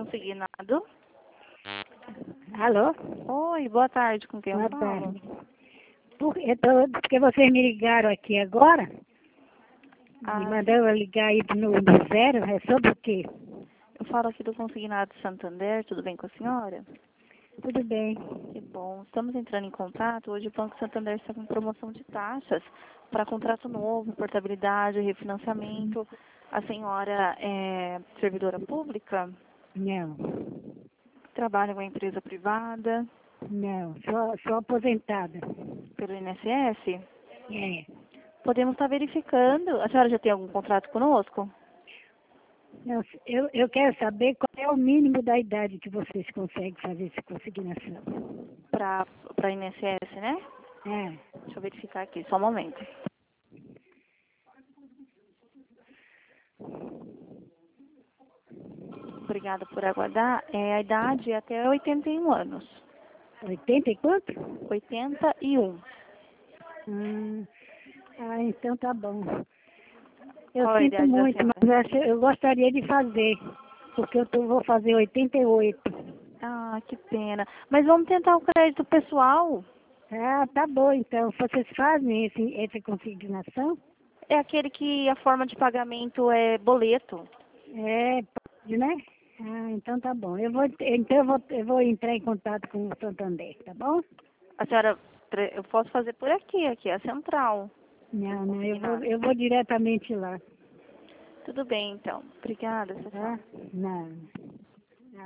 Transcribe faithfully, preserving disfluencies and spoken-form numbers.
consignado. Alô? Oi, boa tarde, com quem Boa eu falo? tarde. Por, eu tô, porque vocês me ligaram aqui agora, Ah, me mandaram eu ligar aí no, no zero, é sobre o quê? eu falo aqui do consignado Santander, tudo bem com a senhora? Tudo bem. Que bom. Estamos entrando em contato. Hoje o Banco Santander está com promoção de taxas para contrato novo, portabilidade, refinanciamento. A senhora é servidora pública? Não, Trabalha com a empresa privada? não, sou, sou aposentada. Pelo I N S S? É. Podemos estar verificando. A senhora já tem algum contrato conosco? Não, eu, eu quero saber qual é o mínimo da idade que vocês conseguem fazer essa consignação. Para para I N S S, né? É. Deixa eu verificar aqui, só um momento. Obrigada por aguardar. É, a idade é até oitenta e um anos. oitenta e quanto? oitenta e um. Hum, ah, então tá bom. Eu Qual a sinto idade da muito, senhora? mas eu, acho- eu gostaria de fazer, porque eu tô, vou fazer oitenta e oito. Ah, que pena. Mas vamos tentar o crédito pessoal. Ah, tá bom, então. Vocês fazem esse, essa consignação? É aquele que a forma de pagamento é boleto. É, pode, né? Ah, então tá bom. Eu vou, então eu vou, eu vou entrar em contato com o Santander, tá bom? A senhora, pre- eu posso fazer por aqui, aqui é a central. Não, não, eu vou, Consignado. eu vou diretamente lá, Tudo bem, então. Obrigada, Cecília. tá? Não.